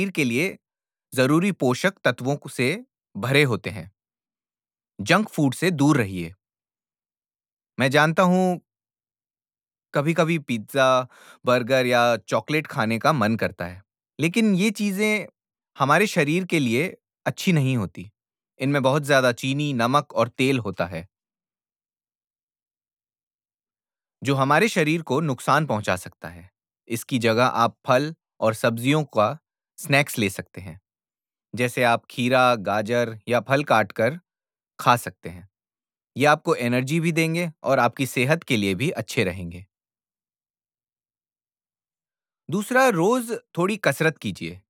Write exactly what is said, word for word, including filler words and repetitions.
शरीर के लिए जरूरी पोषक तत्वों से भरे होते हैं। जंक फूड से दूर रहिए। मैं जानता हूं कभी कभी पिज्जा, बर्गर या चॉकलेट खाने का मन करता है, लेकिन ये चीजें हमारे शरीर के लिए अच्छी नहीं होती। इनमें बहुत ज्यादा चीनी, नमक और तेल होता है, जो हमारे शरीर को नुकसान पहुंचा सकता है। इसकी जगह आप फल और सब्जियों का स्नैक्स ले सकते हैं। जैसे आप खीरा, गाजर या फल काट कर खा सकते हैं। ये आपको एनर्जी भी देंगे और आपकी सेहत के लिए भी अच्छे रहेंगे। दूसरा, रोज थोड़ी कसरत कीजिए।